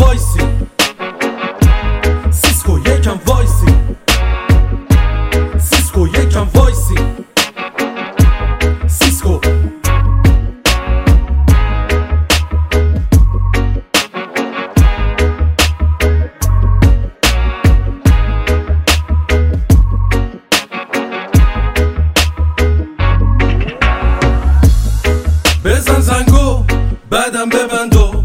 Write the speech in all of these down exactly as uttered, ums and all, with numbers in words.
وایسی، سیسکو یکم وایسی، سیسکو یکم وایسی، سیسکو بزن زنگو بعدم ببندو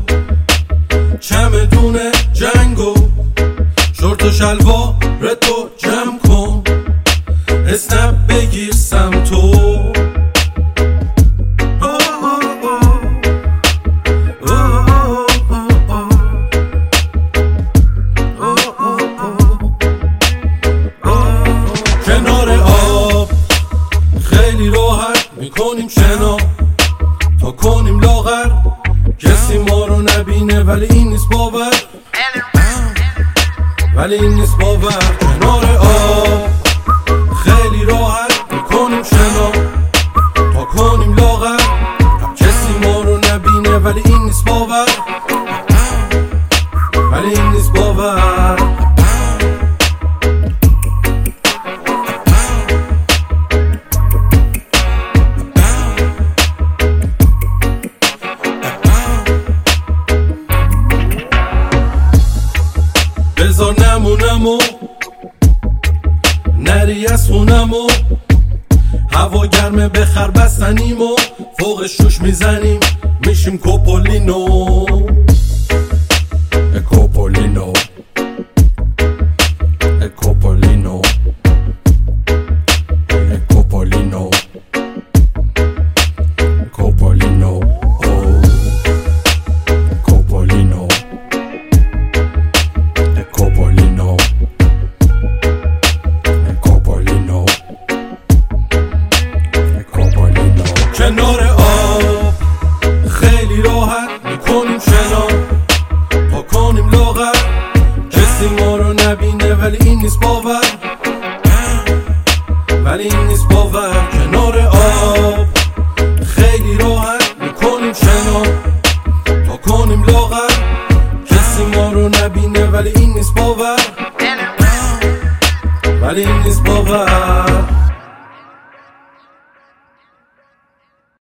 چمدون جنگو، شورت و شلوار تو جمع کن، اسنپ بگیر سمتو. کنار آب خیلی راحت میکنیم شنا تا کنیم لاغر، کسی ما رو نبینه ولی این نیست باور، ولی این نیست باور. کنار آب خیلی راحت میکنیم شنا تا کنیم لاغر، کسی ما رو نبینه ولی این نیست باور، ولی این نیست باور. بذار نمونمو نری از خونمو، هوا گرمه بخر بستنیمو، فوق شوش میزنیم میشیم کوپولینو، کوپولینو، کوپولینو، کوپولینو، کوپولینو، کوپولینو، کوپولینو، کوپولینو، کوپولینو. کنار آب خیلی راحت میکنیم شنا تا کنیم لاغر، کسی ما رو نبینه ولی این نیست باور،